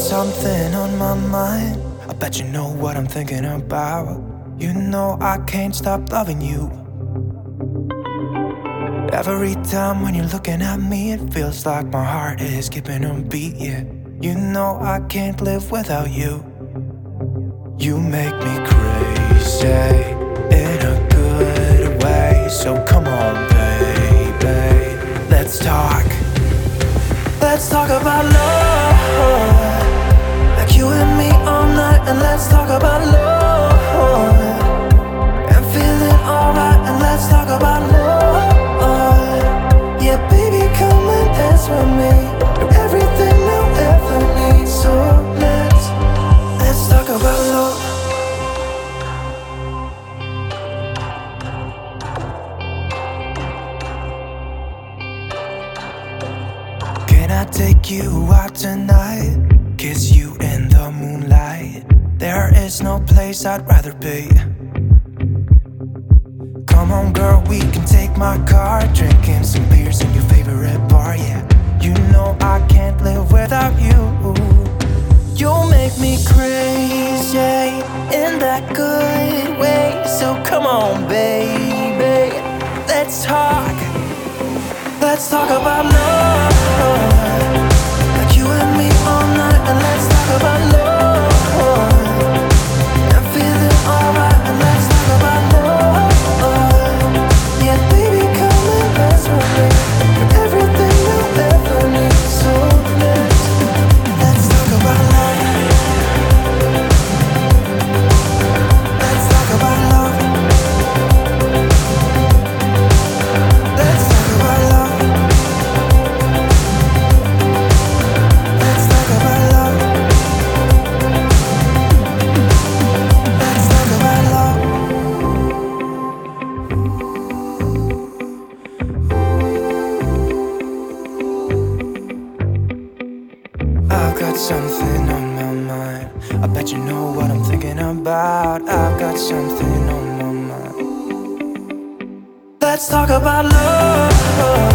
something on my mind. I bet you know what I'm thinking about. You know I can't stop loving you. Every time when you're looking at me, it feels like my heart is skipping a beat, yeah. You know I can't live without you. You make me crazy in a good way. So come on, baby, let's talk. Let's talk about love, like you and me all night. And let's talk about love and feeling alright. And let's talk about love. Yeah, baby, come and dance with me. You're everything I'll ever need. So let's talk about love. Can I take you out tonight? Kiss you in the moonlight. There is no place I'd rather be. Come on, girl, we can take my car, drinking some beers in your favorite bar, yeah. You know I can't live without you. You'll make me crazy in that good way. So come on, baby, let's talk. Let's talk about love, like you and me all night. And let's talk about love and feeling alright. And let's talk about love. Yeah, baby, come and dance with me. You're everything I'll ever need. So let's talk about love. Let's talk about love. Let's talk about love. Let's talk about love. Let's talk about love. I've got something on my mind. I bet you know what I'm thinking about. I've got something on my mind. Let's talk about love.